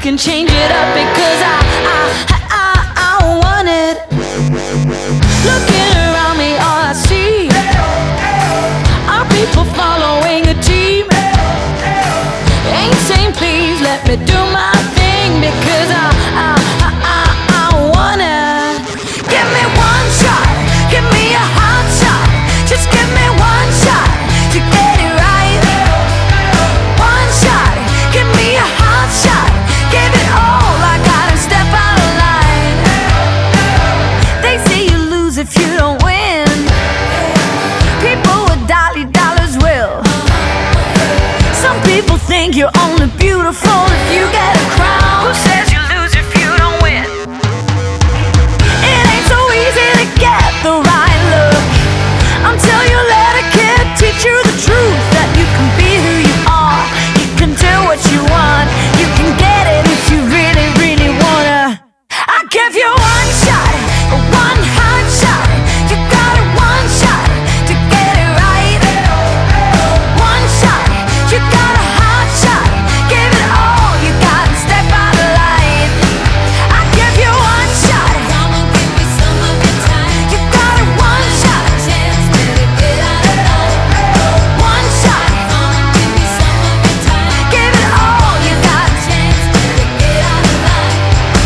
can change it up because I want it. Looking around me, all I see are people following a team. Ain't saying please let me do my thing because I want it. Give me one shot, give me a hot shot. Just give me one shot to get it right. One shot, give me a hot shot. Give it all I got and step out of line. They say you lose if you don't win. People with dollars will. Some people think you're only beautiful if you get a crown. Who says you lose if you don't win? It ain't so easy to get the right look until you let a kid teach you the truth. That you can be who you are, you can do what you want, you can get it if you really, really wanna. I give you one shot, one hot shot. You got it, one shot to get it right. One shot, you got a hot shot. Give it all you got and step out of line. I give you one shot. Come on, give me some of your time. You got it, one shot. Chance to get out of line. One shot. Come on, give me some of your time. Give it all you got. Chance to get out of line.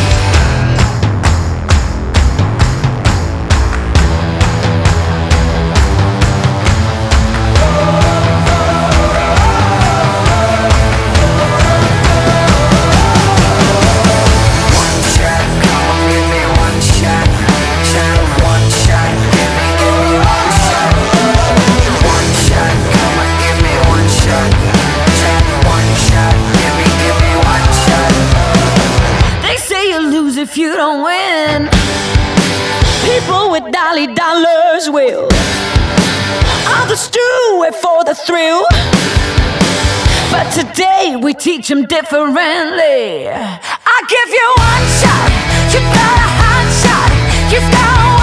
One shot, come on, give me one shot. Shot, one shot, give me one shot. One shot, come on, give me one shot. Shot, one shot, give me one shot. They say you lose if you don't win. People with dollars will. Others do it for the thrill. But today we teach them differently. I give you one shot, you got a hot shot. You've got